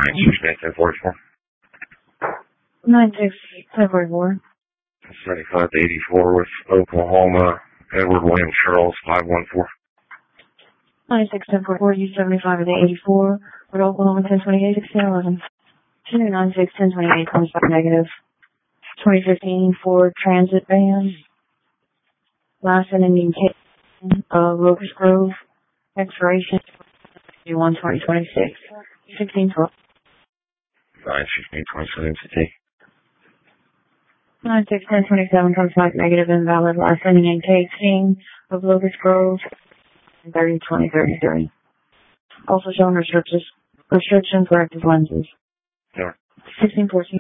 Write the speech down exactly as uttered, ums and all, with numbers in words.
nine six eight ten forty-four. nine six ten forty-four. seventy-five to eighty-four with Oklahoma. Edward William Charles five one four. nine six ten forty-four, U seventy-five to eighty-four with Oklahoma ten twenty-eight sixteen eleven. two nine six ten twenty-eight comes back negative. twenty fifteen Ford Transit van. Last and ending K, uh, Locust Grove. Expiration one twenty twenty-six. sixteen twelve. nine sixteen twenty-seven to take. nine six ten twenty-seven comes back negative, invalid. Last ending in K, King of Locust Grove. thirty twenty thirty-three. Also showing restrictions, restriction corrective lenses. Sure. sixteen fourteen.